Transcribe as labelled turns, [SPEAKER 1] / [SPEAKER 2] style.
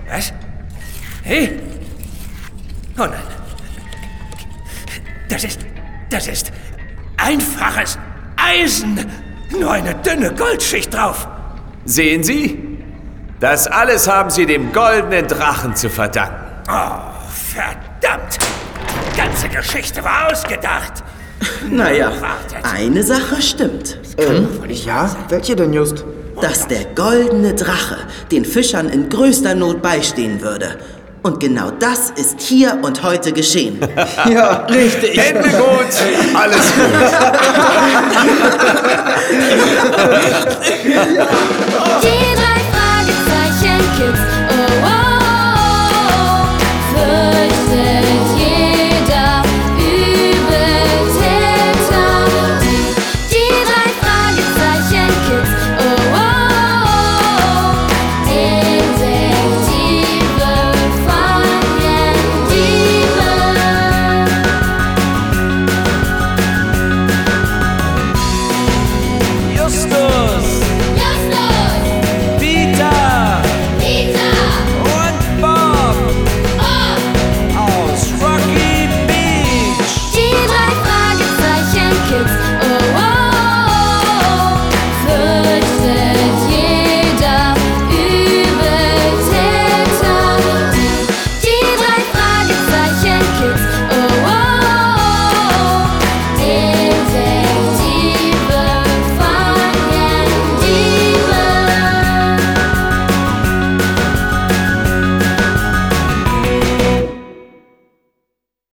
[SPEAKER 1] Was? Hey? Oh nein. Das ist einfaches Eisen. Nur eine dünne Goldschicht drauf.
[SPEAKER 2] Sehen Sie? Das alles haben Sie dem goldenen Drachen zu verdanken.
[SPEAKER 1] Oh, verdammt. Die ganze Geschichte war ausgedacht.
[SPEAKER 3] Naja,
[SPEAKER 1] Wartet.
[SPEAKER 3] eine Sache stimmt.
[SPEAKER 4] Ja? Welche denn just?
[SPEAKER 3] Dass der goldene Drache den Fischern in größter Not beistehen würde. Und genau das ist hier und heute geschehen.
[SPEAKER 4] Ja, richtig.
[SPEAKER 2] Hände gut, alles gut.
[SPEAKER 5] Die